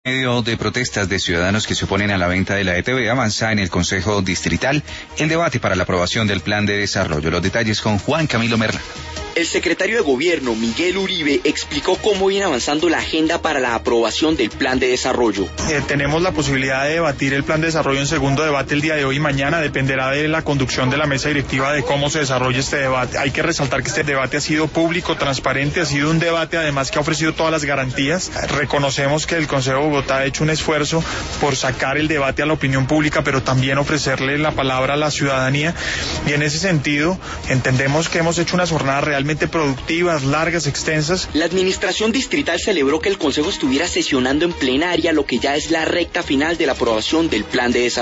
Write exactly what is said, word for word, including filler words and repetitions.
En medio de protestas de ciudadanos que se oponen a la venta de la E T V, avanza en el Consejo Distrital el debate para la aprobación del Plan de Desarrollo. Los detalles con Juan Camilo Merlano. El secretario de Gobierno, Miguel Uribe, explicó cómo viene avanzando la agenda para la aprobación del Plan de Desarrollo. Eh, tenemos la posibilidad de debatir el Plan de Desarrollo en segundo debate el día de hoy y mañana. Dependerá de la conducción de la mesa directiva de cómo se desarrolle este debate. Hay que resaltar que este debate ha sido público, transparente, ha sido un debate además que ha ofrecido todas las garantías. Reconocemos que el Consejo de Bogotá ha hecho un esfuerzo por sacar el debate a la opinión pública, pero también ofrecerle la palabra a la ciudadanía. Y en ese sentido, entendemos que hemos hecho unas jornadas realmente productivas, largas, extensas. La administración distrital celebró que el Consejo estuviera sesionando en plenaria, lo que ya es la recta final de la aprobación del Plan de Desarrollo.